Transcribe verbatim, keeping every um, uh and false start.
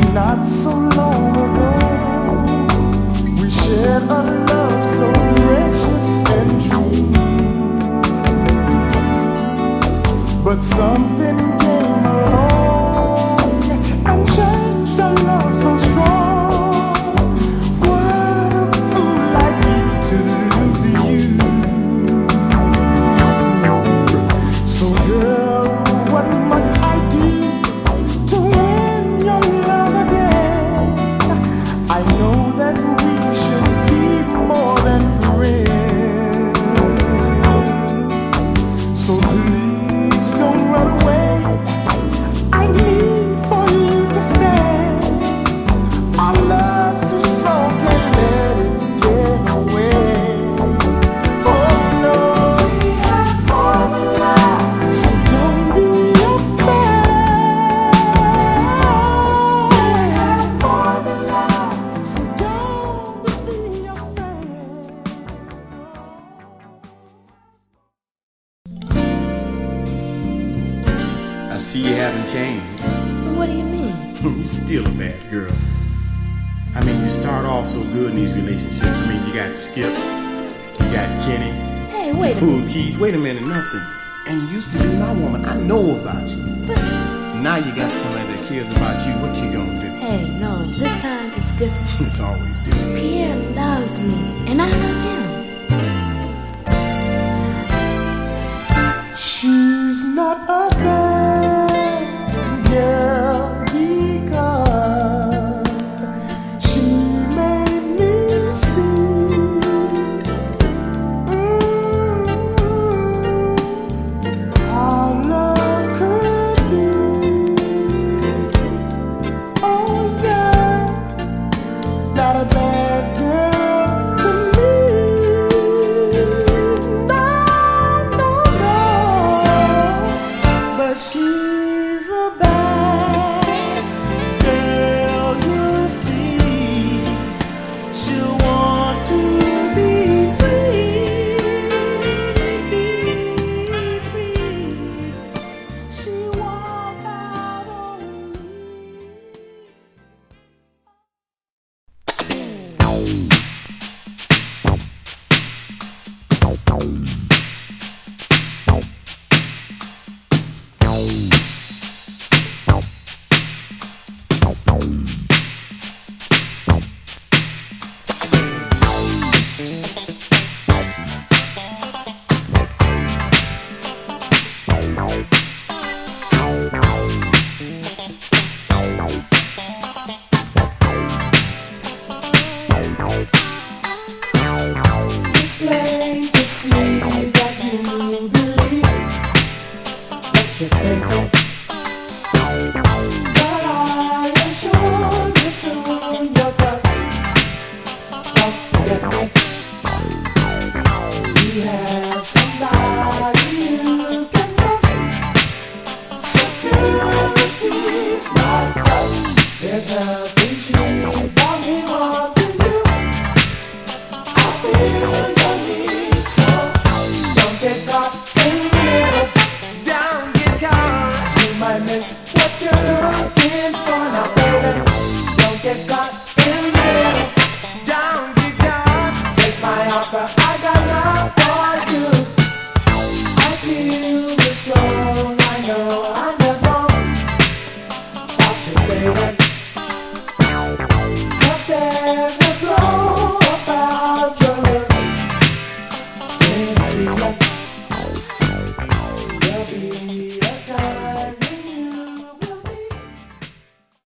Not so long ago, we shared a love so precious and true. But something came along and changed our love so strong. What a fool like me to lose you. So girl, what must I do to win your love again? I know that we should be more than friends. So please don't run away. I need for you to stay. Our love's too strong, can't let it get away. Oh no, we have more than love, so don't be afraid. We have more than love, so don't be afraid. I see you haven't changed. What do you mean? You're still a bad girl. I mean, you start off so good in these relationships. I mean, you got Skip, you got Kenny, Hey, wait a Food minute. Keys. Wait a minute, nothing. And you used to be my woman. I know about you. But, Now you got somebody that cares about you. What you gonna do? hey, no, this time it's different. It's always different. Pierre loves me, and I love him. She's not a bad girl because she made me see mm, how love could be. Oh yeah, not a bad girl to me. No, no, no. But she's a bad girl, you see. She'll want to be free, free. She walk out on me. It's plain to see that you believe what you think of. But I am sure you soon your guts won't forget me. You have somebody you can trust. Security's not right. There's nothing cheap about me wanting you. I feel your need, so don't get caught in the middle. Don't get caught. You might miss what you're looking for now, baby. Don't get caught in the middle. Don't get caught. Take my offer, I got nothing.